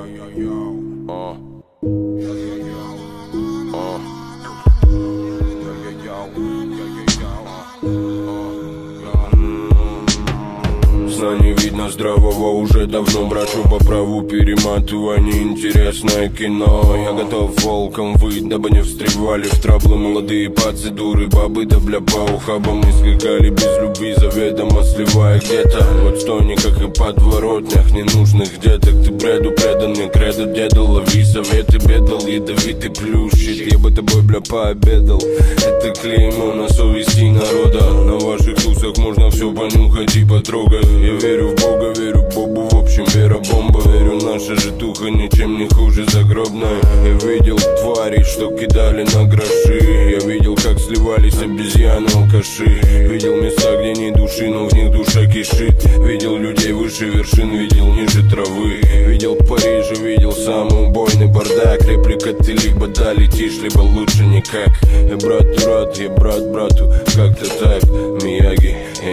Сна не видно здравого, уже давно брожу по праву перематывания. Интересное кино, я готов волком выть, дабы не встревали в траблы молодые процедуры. Бабы да бля по ухабам не скакали без любви, заведомо сливая где-то. Вот стой, никак и подворотнях ненужных деток. Ты бреду преданный, кредо деда, лови советы, бедал, ядовитый плющит. Я бы тобой бля пообедал, это клеймо на совести народа. На ваших тусах можно все понюхать и потрогать. Я верю в Бога, верю в Бобу, в общем вера бомба. Верю, наша житуха ничем не хуже загробной. Я видел тварей, что кидали на гроши. Я видел, как сливались обезьяны, алкаши. Видел места, где ни души, но в них душа кишит. Видел людей выше вершин, видел ниже травы. Видел Париж, видел самый убойный бардак. Реплика: ты либо да летишь, либо лучше никак. Я брату рад, я брат брату, как-то так, Мияги. Я